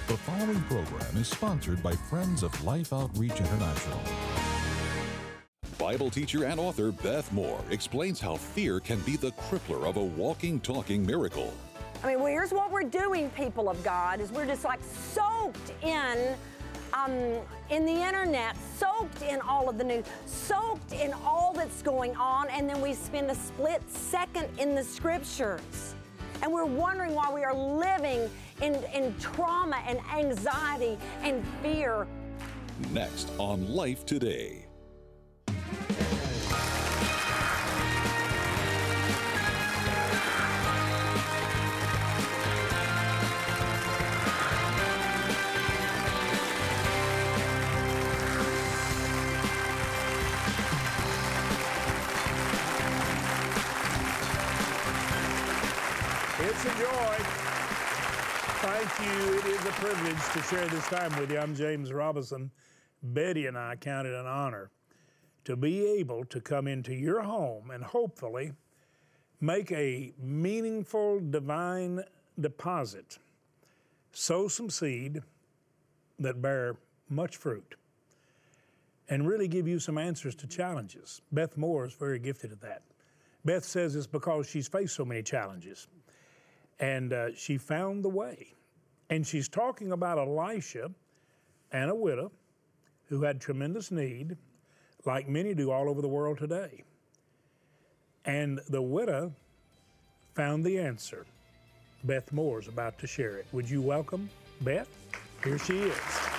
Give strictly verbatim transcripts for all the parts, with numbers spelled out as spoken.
The following program is sponsored by Friends of Life Outreach International. Bible teacher and author Beth Moore explains how fear can be the crippler of a walking, talking miracle. I mean, well, here's what we're doing, people of God, is we're just like soaked in, um, in the internet, soaked in all of the news, soaked in all that's going on, and then we spend a split second in the scriptures. And we're wondering why we are living in, in trauma and anxiety and fear. Next on Life Today. It's a joy. Thank you. It is a privilege to share this time with you. I'm James Robinson. Betty and I count it an honor to be able to come into your home and hopefully make a meaningful divine deposit, sow some seed that bear much fruit, and really give you some answers to challenges. Beth Moore is very gifted at that. Beth says it's because she's faced so many challenges. And uh, she found the way. And she's talking about Elisha and a widow who had tremendous need, like many do all over the world today. And the widow found the answer. Beth Moore is about to share it. Would you welcome Beth? Here she is.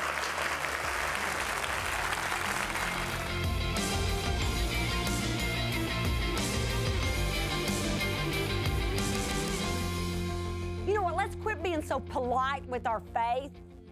So polite with our faith.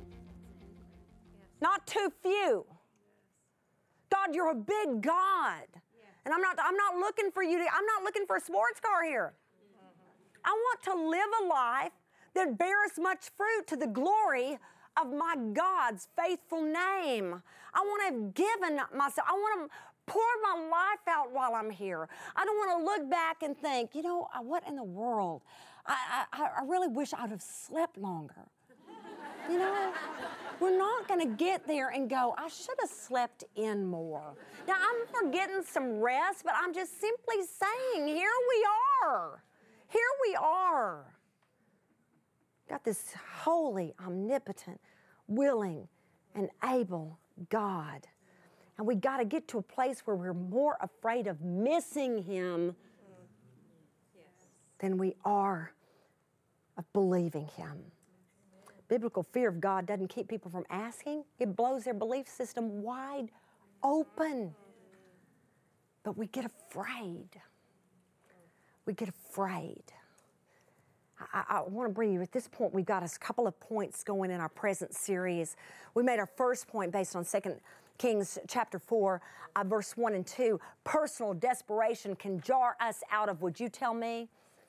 Not too few. God, you're a big God. And I'm not I'm not looking for you to I'm not looking for a sports car here. I want to live a life that bears much fruit to the glory of my God's faithful name. I want to have given myself. I want to pour my life out while I'm here. I don't want to look back and think, you know, what in the world? I, I, I really wish I'd have slept longer. You know, we're not going to get there and go, I should have slept in more. Now, I'm for getting some rest, but I'm just simply saying, here we are. Here we are. Got this holy, omnipotent, willing, and able God. And we got to get to a place where we're more afraid of missing Him than we are of believing Him. Biblical fear of God doesn't keep people from asking. It blows their belief system wide open. But we get afraid. We get afraid. I, I want to bring you, at this point, we've got a couple of points going in our present series. We made our first point based on Second Kings chapter four, uh, verse one and two. Personal desperation can jar us out of, would you tell me?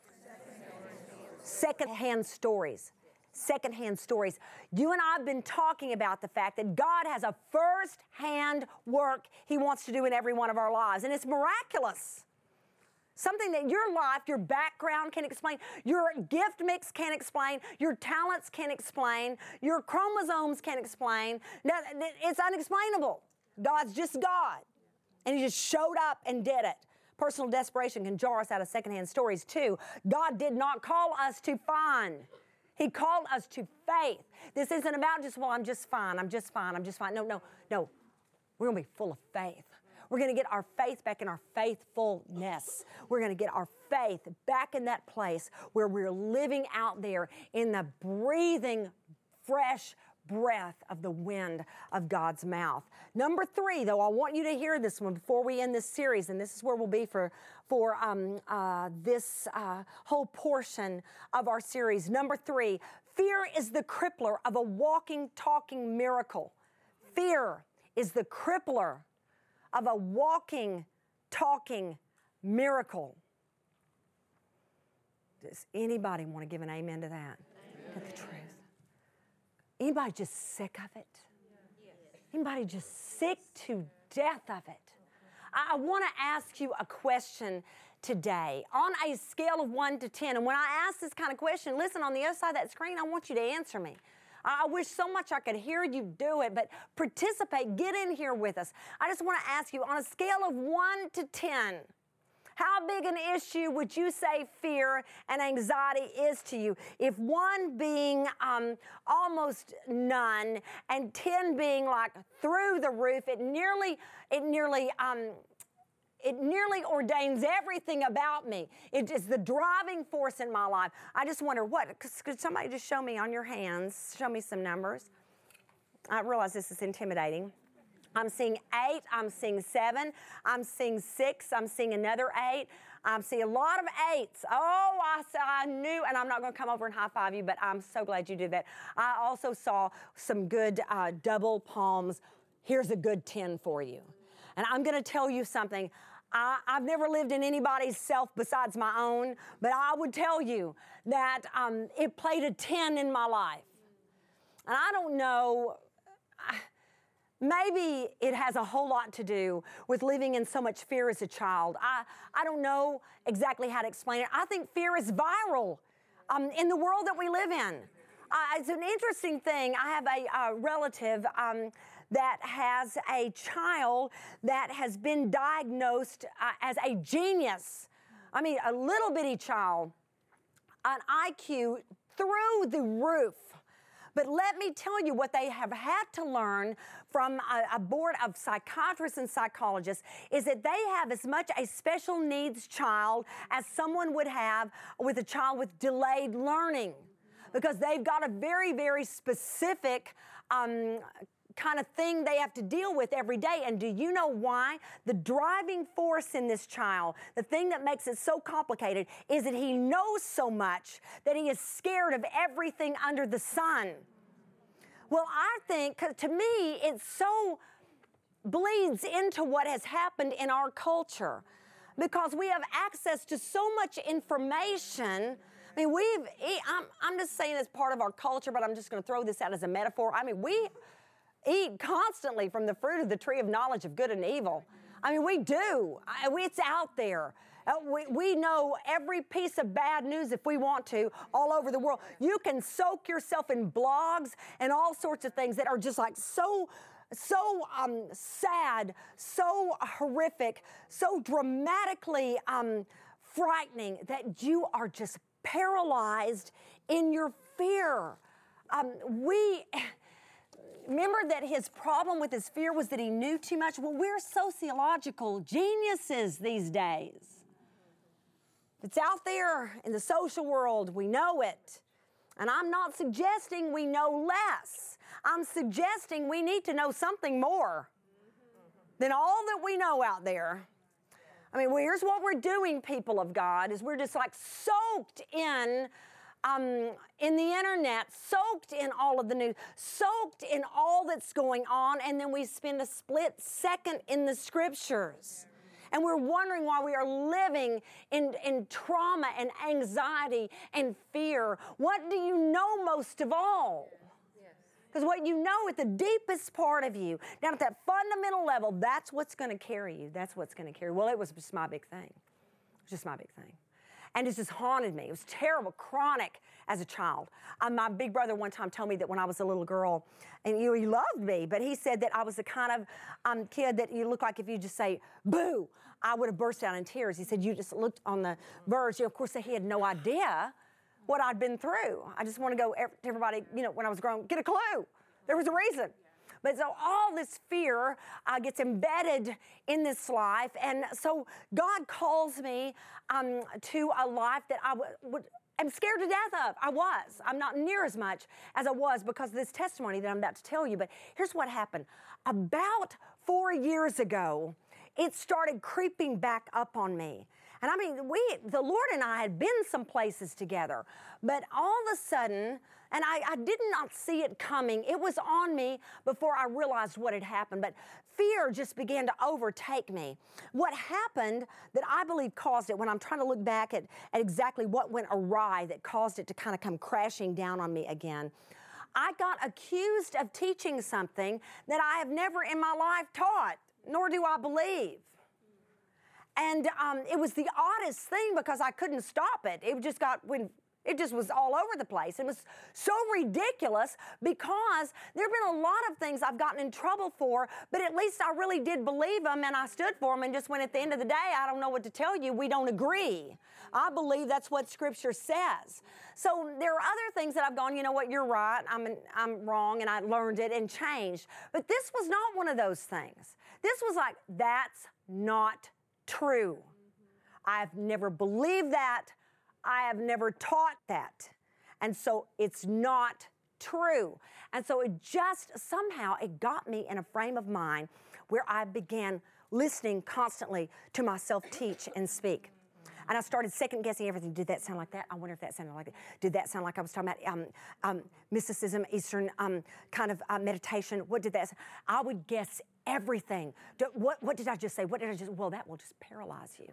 Secondhand stories. Secondhand stories. You and I have been talking about the fact that God has a first-hand work He wants to do in every one of our lives, and it's miraculous. Something that your life, your background can explain, your gift mix can explain, your talents can explain, your chromosomes can explain. Now, it's unexplainable. God's just God. And He just showed up and did it. Personal desperation can jar us out of secondhand stories too. God did not call us to fun. He called us to faith. This isn't about just, well, I'm just fine, I'm just fine, I'm just fine. No, no, no. We're going to be full of faith. We're going to get our faith back in our faithfulness. We're going to get our faith back in that place where we're living out there in the breathing, fresh breath of the wind of God's mouth. Number three, though, I want you to hear this one before we end this series, and this is where we'll be for, for um, uh, this uh, whole portion of our series. Number three, fear is the crippler of a walking, talking miracle. Fear is the crippler of a walking, talking miracle. Does anybody want to give an amen to that? Amen. The truth. Anybody just sick of it? Yes. Anybody just sick to death of it? I, I want to ask you a question today on a scale of one to ten. And when I ask this kind of question, listen, on the other side of that screen, I want you to answer me. I wish so much I could hear you do it, but participate, get in here with us. I just want to ask you, on a scale of one to ten, how big an issue would you say fear and anxiety is to you? If one being um, almost none and ten being like through the roof, it nearly, it nearly, um, it nearly ordains everything about me. It is the driving force in my life. I just wonder what, could somebody just show me on your hands, show me some numbers? I realize this is intimidating. I'm seeing eight, I'm seeing seven, I'm seeing six, I'm seeing another eight. I'm seeing a lot of eights. Oh, I, I knew, and I'm not going to come over and high five you, but I'm so glad you did that. I also saw some good uh, double palms. Here's a good ten for you. And I'm going to tell you something. I, I've never lived in anybody's self besides my own, but I would tell you that um, it played a ten in my life. And I don't know... I, Maybe it has a whole lot to do with living in so much fear as a child. I, I don't know exactly how to explain it. I think fear is viral um, in the world that we live in. Uh, it's an interesting thing. I have a uh, relative um, that has a child that has been diagnosed uh, as a genius. I mean, a little bitty child, an I Q through the roof. But let me tell you what they have had to learn from a, a board of psychiatrists and psychologists is that they have as much a special needs child as someone would have with a child with delayed learning, because they've got a very, very specific um, kind of thing they have to deal with every day. And do you know why? The driving force in this child, the thing that makes it so complicated, is that he knows so much that he is scared of everything under the sun. Well, I think, 'cause to me, it so bleeds into what has happened in our culture, because we have access to so much information. I mean, we've, I'm, I'm just saying it's part of our culture, but I'm just going to throw this out as a metaphor. I mean, we eat constantly from the fruit of the tree of knowledge of good and evil. I mean, we do. I, we, it's out there. Uh, we, we know every piece of bad news, if we want to, all over the world. You can soak yourself in blogs and all sorts of things that are just like so, so um, sad, so horrific, so dramatically um, frightening that you are just paralyzed in your fear. Um, we... Remember that his problem with his fear was that he knew too much? Well, we're sociological geniuses these days. It's out there in the social world. We know it. And I'm not suggesting we know less. I'm suggesting we need to know something more than all that we know out there. I mean, well, here's what we're doing, people of God, is we're just like soaked in Um, in the internet, soaked in all of the news, soaked in all that's going on, and then we spend a split second in the scriptures. And we're wondering why we are living in, in trauma and anxiety and fear. What do you know most of all? Because what you know at the deepest part of you, down at that fundamental level, that's what's going to carry you. That's what's going to carry you. Well, it was just my big thing. It was just my big thing. And it just haunted me. It was terrible, chronic as a child. Um, my big brother one time told me that when I was a little girl, and you know, he loved me, but he said that I was the kind of um, kid that you look like if you just say, boo, I would have burst out in tears. He said, you just looked on the verge. You know, of course, he had no idea what I'd been through. I just want to go to everybody, you know, when I was grown, get a clue. There was a reason. But so all this fear uh, gets embedded in this life. And so God calls me um, to a life that I w- would, am scared to death of. I was. I'm not near as much as I was because of this testimony that I'm about to tell you. But here's what happened. About four years ago, it started creeping back up on me. And I mean, we, the Lord and I had been some places together, but all of a sudden, and I, I did not see it coming. It was on me before I realized what had happened, but fear just began to overtake me. What happened that I believe caused it, when I'm trying to look back at, at exactly what went awry that caused it to kind of come crashing down on me again, I got accused of teaching something that I have never in my life taught, nor do I believe. And um, it was the oddest thing because I couldn't stop it. It just got, when It just was all over the place. It was so ridiculous because there have been a lot of things I've gotten in trouble for, but at least I really did believe them and I stood for them and just went at the end of the day, I don't know what to tell you, we don't agree. I believe that's what Scripture says. So there are other things that I've gone, you know what, you're right, I'm, I'm wrong, and I learned it and changed. But this was not one of those things. This was like, that's not true. I've never believed that. I have never taught that. And so it's not true. And so it just somehow, it got me in a frame of mind where I began listening constantly to myself teach and speak. And I started second guessing everything. Did that sound like that? I wonder if that sounded like that. Did that sound like I was talking about um, um, mysticism, Eastern um, kind of uh, meditation? What did that sound? I would guess everything. Do, what, what did I just say? What did I just, well, that will just paralyze you.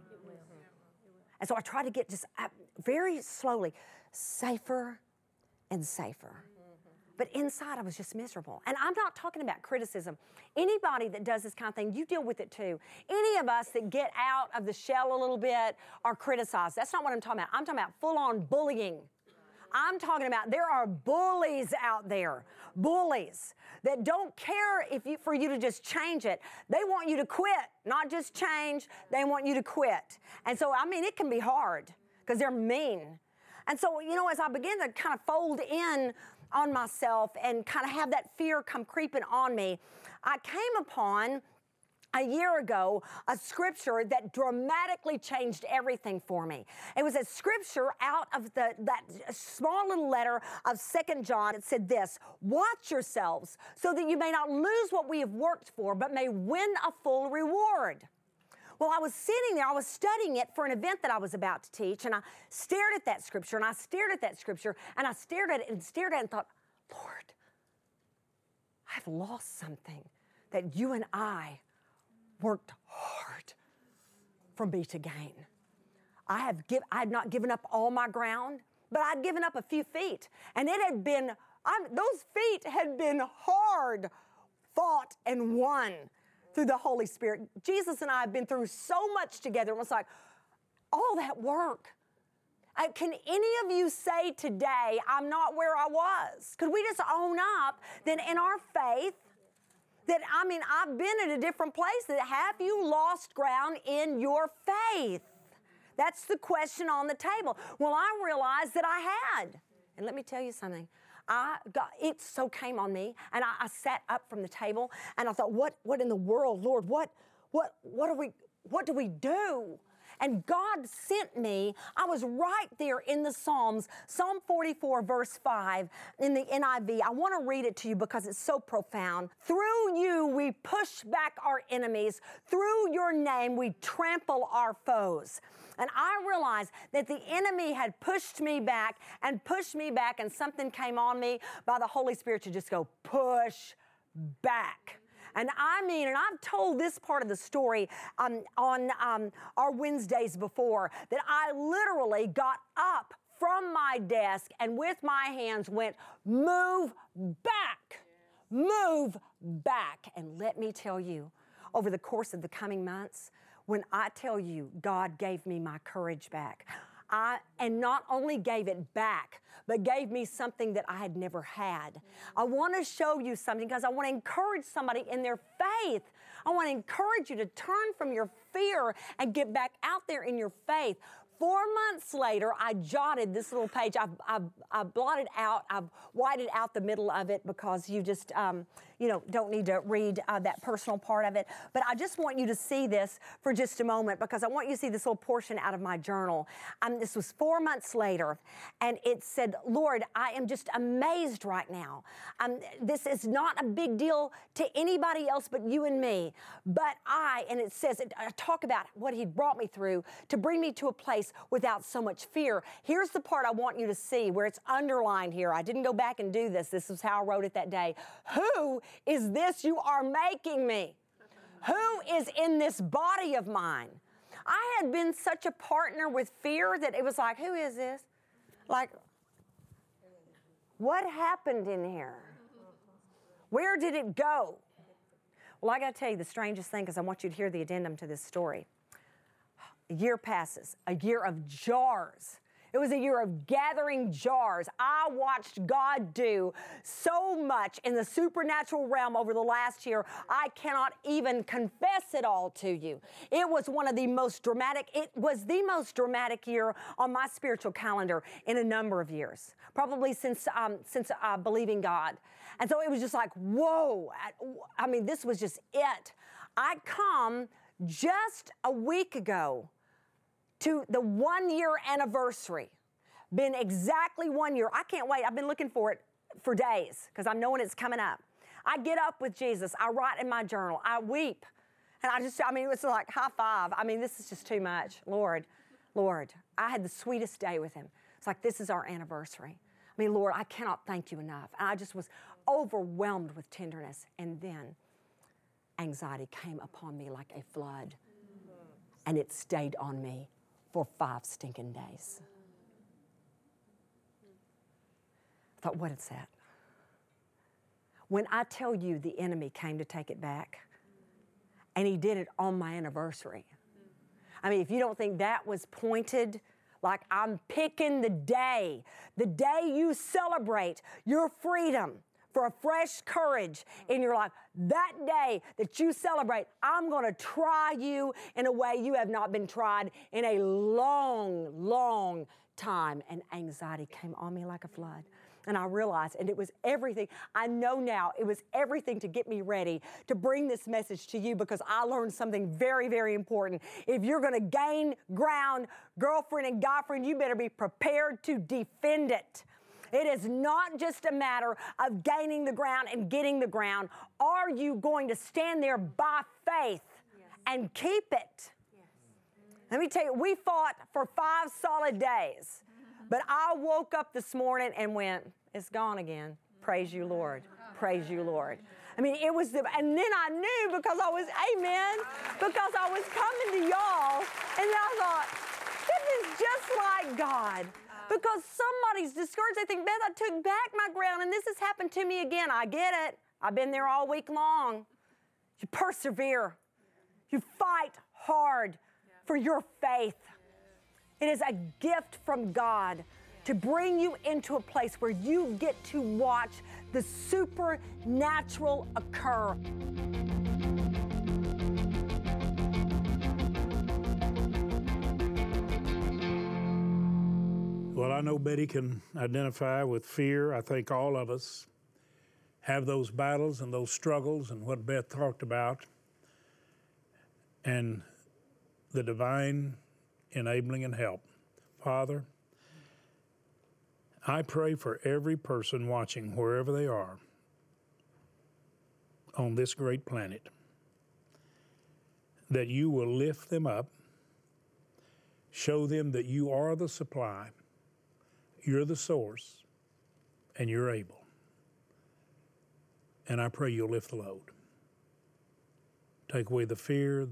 And so I try to get just uh, very slowly safer and safer. Mm-hmm. But inside I was just miserable. And I'm not talking about criticism. Anybody that does this kind of thing, you deal with it too. Any of us that get out of the shell a little bit are criticized. That's not what I'm talking about. I'm talking about full-on bullying. I'm talking about there are bullies out there, bullies that don't care if you, for you to just change it. They want you to quit, not just change. They want you to quit. And so, I mean, it can be hard because they're mean. And so, you know, as I begin to kind of fold in on myself and kind of have that fear come creeping on me, I came upon a year ago, a scripture that dramatically changed everything for me. It was a scripture out of the, that small little letter of Second John. It said this, watch yourselves so that you may not lose what we have worked for, but may win a full reward. Well, I was sitting there, I was studying it for an event that I was about to teach, and I stared at that scripture, and I stared at that scripture, and I stared at it and stared at it and thought, Lord, I've lost something that you and I worked hard for me to gain. I have give, I had not given up all my ground, but I'd given up a few feet. And it had been, I'm, those feet had been hard fought and won through the Holy Spirit. Jesus and I have been through so much together. It was like, all that work. Uh, can any of you say today, I'm not where I was? Could we just own up that in our faith, that, I mean, I've been at a different place. That have you lost ground in your faith? That's the question on the table. Well, I realized that I had. And let me tell you something. I got, it so came on me, and I, I sat up from the table, and I thought, what, what in the world, Lord, what, what, what are we, what do we do? And God sent me, I was right there in the Psalms, Psalm forty-four, verse five, in the N I V. I want to read it to you because it's so profound. Through you we push back our enemies. Through your name we trample our foes. And I realized that the enemy had pushed me back and pushed me back, and something came on me by the Holy Spirit to just go, push back. And I mean, and I've told this part of the story um, on um, our Wednesdays before, that I literally got up from my desk and with my hands went, move back, move back. And let me tell you, over the course of the coming months, when I tell you God gave me my courage back, I, and not only gave it back, but gave me something that I had never had. I want to show you something because I want to encourage somebody in their faith. I want to encourage you to turn from your fear and get back out there in your faith. Four months later, I jotted this little page. I've, I've, I've blotted out, I've whited out the middle of it because you just, um, you know, don't need to read uh, that personal part of it. But I just want you to see this for just a moment because I want you to see this little portion out of my journal. Um, this was four months later, and it said, Lord, I am just amazed right now. Um, this is not a big deal to anybody else but you and me. But I, and it says, I talk about what He brought me through to bring me to a place without so much fear. Here's the part I want you to see where it's underlined here. I didn't go back and do this. This is how I wrote it that day. Who is this you are making me? Who is in this body of mine? I had been such a partner with fear that it was like, who is this? Like, what happened in here? Where did it go? Well, I got to tell you the strangest thing because I want you to hear the addendum to this story. A year passes, a year of jars. It was a year of gathering jars. I watched God do so much in the supernatural realm over the last year. I cannot even confess it all to you. It was one of the most dramatic, it was the most dramatic year on my spiritual calendar in a number of years, probably since, um, since uh, believing God. And so it was just like, whoa. I mean, this was just it. I come just a week ago to the one-year anniversary. Been exactly one year. I can't wait. I've been looking for it for days because I'm knowing it's coming up. I get up with Jesus. I write in my journal. I weep. And I just, I mean, it's like high five. I mean, this is just too much. Lord, Lord, I had the sweetest day with him. It's like, this is our anniversary. I mean, Lord, I cannot thank you enough. And I just was overwhelmed with tenderness. And then anxiety came upon me like a flood. And it stayed on me for five stinking days. I thought, what is that? When I tell you the enemy came to take it back, and he did it on my anniversary. I mean, if you don't think that was pointed, like I'm picking the day, the day you celebrate your freedom for a fresh courage in your life, that day that you celebrate, I'm going to try you in a way you have not been tried in a long, long time. And anxiety came on me like a flood. And I realized, and it was everything. I know now it was everything to get me ready to bring this message to you, because I learned something very, very important. If you're going to gain ground, girlfriend and guy friend, you better be prepared to defend it. It is not just a matter of gaining the ground and getting the ground. Are you going to stand there by faith yes. and keep it? Yes. Let me tell you, we fought for five solid days, but I woke up this morning and went, it's gone again. Praise you, Lord. Praise you, Lord. I mean, it was the, and then I knew because I was, amen, because I was coming to y'all, and I thought, this is just like God. Because somebody's discouraged. They think, Beth, I took back my ground and this has happened to me again. I get it. I've been there all week long. You persevere. You fight hard for your faith. It is a gift from God to bring you into a place where you get to watch the supernatural occur. Well, I know Betty can identify with fear. I think all of us have those battles and those struggles and what Beth talked about, and the divine enabling and help. Father, I pray for every person watching wherever they are on this great planet, that you will lift them up, show them that you are the supply, you're the source, and you're able. And I pray you'll lift the load. Take away the fear,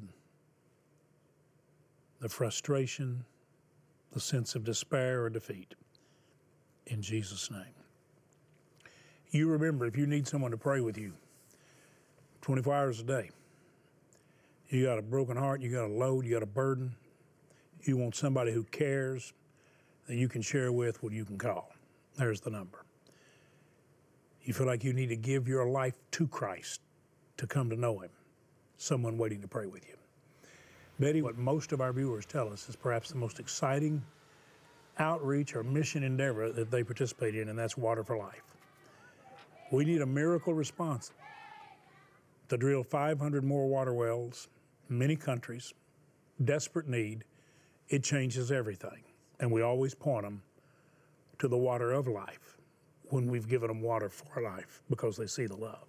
the frustration, the sense of despair or defeat. In Jesus' name. You remember, if you need someone to pray with you twenty-four hours a day, you got a broken heart, you got a load, you got a burden, you want somebody who cares, that you can share with, what you can call. There's the number. You feel like you need to give your life to Christ to come to know him. Someone waiting to pray with you. Betty, what most of our viewers tell us is perhaps the most exciting outreach or mission endeavor that they participate in, and that's Water for Life. We need a miracle response to drill five hundred more water wells, many countries, desperate need. It changes everything. And we always point them to the water of life when we've given them water for life, because they see the love.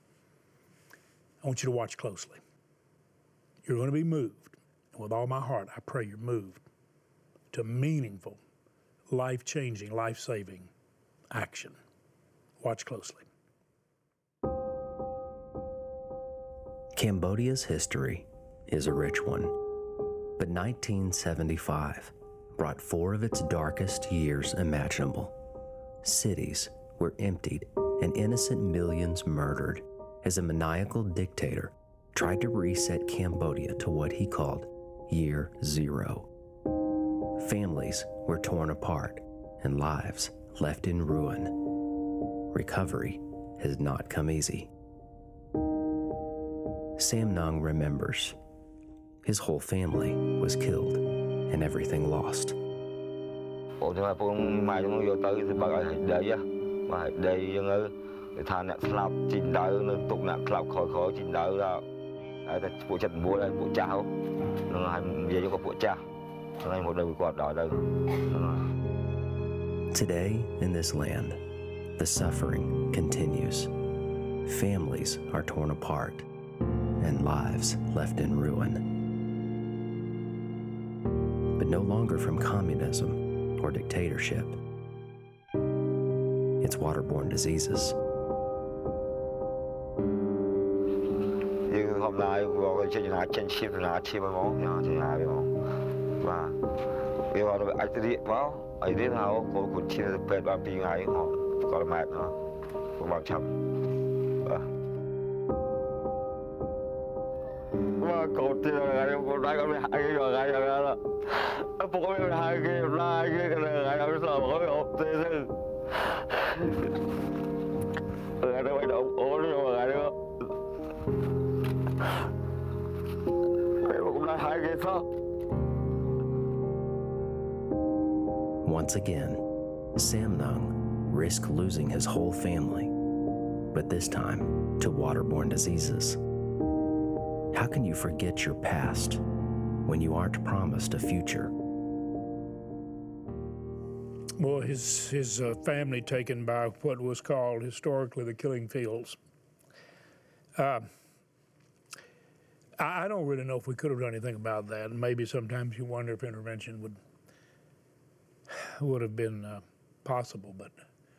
I want you to watch closely. You're going to be moved. And with all my heart, I pray you're moved to meaningful, life-changing, life-saving action. Watch closely. Cambodia's history is a rich one, but nineteen seventy-five brought four of its darkest years imaginable. Cities were emptied and innocent millions murdered as a maniacal dictator tried to reset Cambodia to what he called Year Zero. Families were torn apart and lives left in ruin. Recovery has not come easy. Sam Nung remembers. His whole family was killed and everything lost. Today, in this land, the suffering continues. Families are torn apart and lives left in ruin. But no longer from communism or dictatorship. It's waterborne diseases. Once again, Sam Nung risked losing his whole family, but this time to waterborne diseases. How can you forget your past when you aren't promised a future? Well, his, his uh, family taken by what was called historically the killing fields. Uh, I, I don't really know if we could have done anything about that. And maybe sometimes you wonder if intervention would would have been uh, possible. But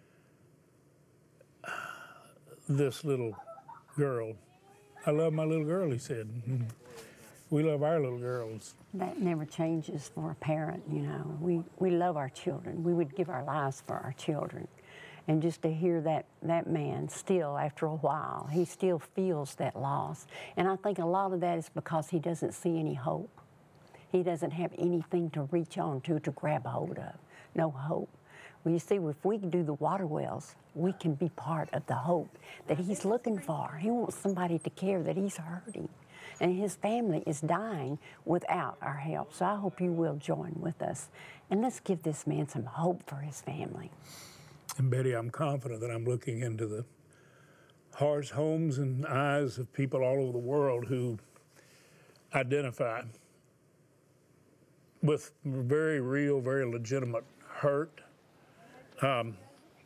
uh, this little girl, I love my little girl, he said. We love our little girls. That never changes for a parent, you know. We, we love our children. We would give our lives for our children. And just to hear that, that man still, after a while, he still feels that loss. And I think a lot of that is because he doesn't see any hope. He doesn't have anything to reach on to, to grab hold of. No hope. Well, you see, if we can do the water wells, we can be part of the hope that he's looking for. He wants somebody to care that he's hurting. And his family is dying without our help. So I hope you will join with us. And let's give this man some hope for his family. And Betty, I'm confident that I'm looking into the hearts, homes, and eyes of people all over the world who identify with very real, very legitimate hurt. Um,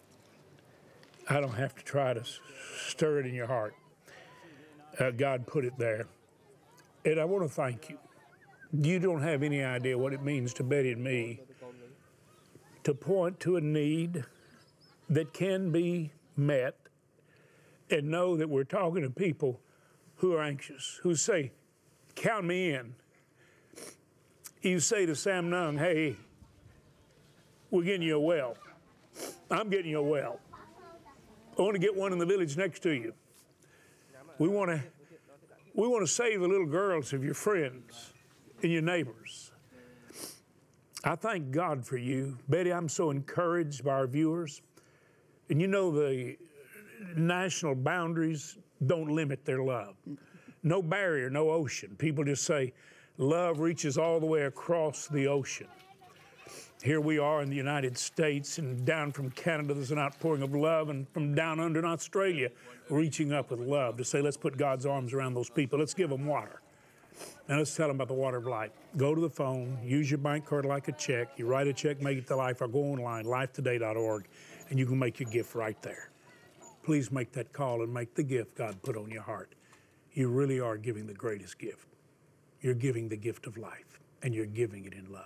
I don't have to try to stir it in your heart. Uh, God put it there. And I want to thank you. You don't have any idea what it means to Betty and me to point to a need that can be met and know that we're talking to people who are anxious, who say, count me in. You say to Sam Nung, hey, we're getting you a well. I'm getting you a well. I want to get one in the village next to you. We want to we want to save the little girls of your friends and your neighbors. I thank God for you. Betty, I'm so encouraged by our viewers. And you know the national boundaries don't limit their love. No barrier, no ocean. People just say love reaches all the way across the ocean. Here we are in the United States, and down from Canada there's an outpouring of love, and from down under in Australia, reaching up with love to say, let's put God's arms around those people. Let's give them water. And let's tell them about the water of life. Go to the phone, use your bank card like a check. You write a check, make it to Life, or go online, life today dot org, and you can make your gift right there. Please make that call and make the gift God put on your heart. You really are giving the greatest gift. You're giving the gift of life, and you're giving it in love.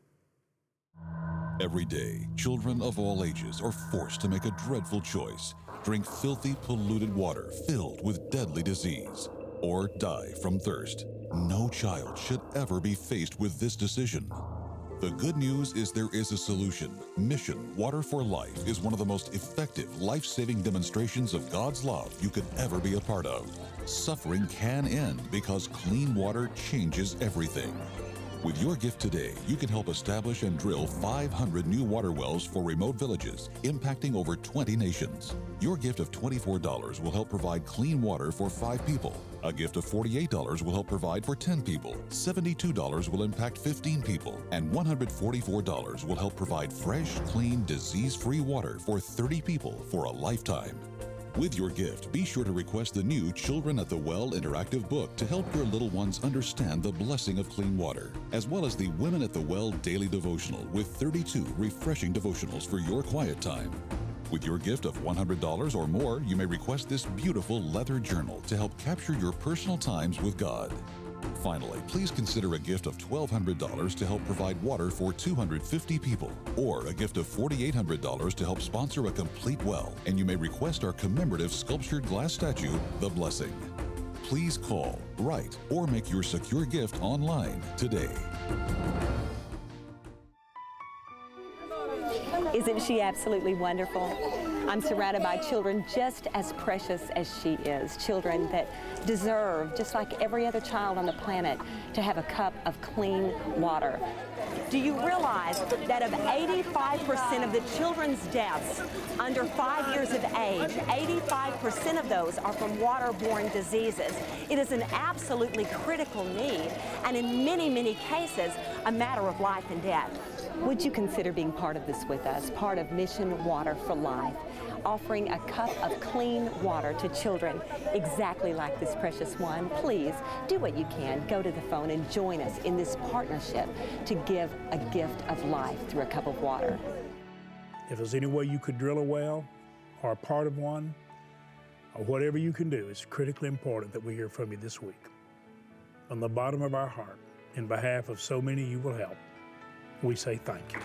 Every day, children of all ages are forced to make a dreadful choice: drink filthy, polluted water filled with deadly disease, or die from thirst. No child should ever be faced with this decision. The good news is there is a solution. Mission Water for Life is one of the most effective, life-saving demonstrations of God's love you could ever be a part of. Suffering can end because clean water changes everything. With your gift today, you can help establish and drill five hundred new water wells for remote villages, impacting over twenty nations. Your gift of twenty-four dollars will help provide clean water for five people. A gift of forty-eight dollars will help provide for ten people. seventy-two dollars will impact fifteen people. And one hundred forty-four dollars will help provide fresh, clean, disease-free water for thirty people for a lifetime. With your gift, be sure to request the new Children at the Well interactive book to help your little ones understand the blessing of clean water, as well as the Women at the Well daily devotional with thirty-two refreshing devotionals for your quiet time. With your gift of one hundred dollars or more, you may request this beautiful leather journal to help capture your personal times with God. Finally, please consider a gift of twelve hundred dollars to help provide water for two hundred fifty people, or a gift of forty-eight hundred dollars to help sponsor a complete well, and you may request our commemorative sculptured glass statue, The Blessing. Please call, write, or make your secure gift online today. Isn't she absolutely wonderful? I'm surrounded by children just as precious as she is, children that deserve, just like every other child on the planet, to have a cup of clean water. Do you realize that of eighty-five percent of the children's deaths under five years of age, eighty-five percent of those are from waterborne diseases? It is an absolutely critical need, and in many, many cases, a matter of life and death. Would you consider being part of this with us, part of Mission Water for Life, offering a cup of clean water to children exactly like this precious one? Please do what you can. Go to the phone and join us in this partnership to give a gift of life through a cup of water. If there's any way you could drill a well or a part of one, or whatever you can do, it's critically important that we hear from you this week. From the bottom of our heart, in behalf of so many you will help, we say thank you.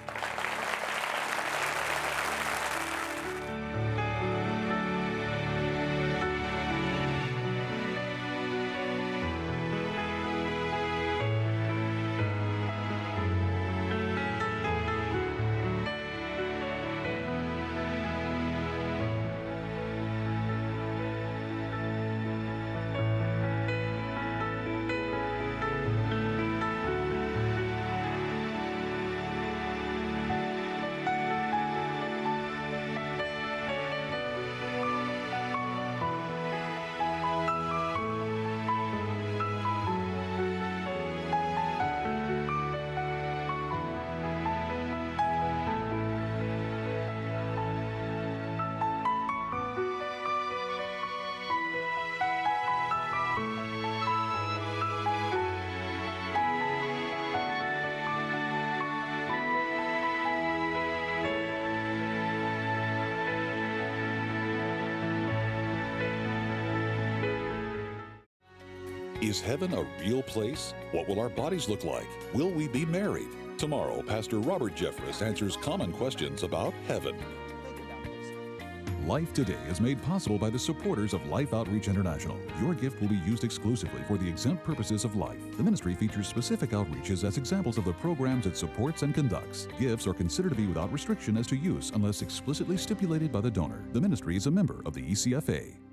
Is heaven a real place? What will our bodies look like? Will we be married? Tomorrow, Pastor Robert Jeffress answers common questions about heaven. Life Today is made possible by the supporters of Life Outreach International. Your gift will be used exclusively for the exempt purposes of life. The ministry features specific outreaches as examples of the programs it supports and conducts. Gifts are considered to be without restriction as to use unless explicitly stipulated by the donor. The ministry is a member of the E C F A.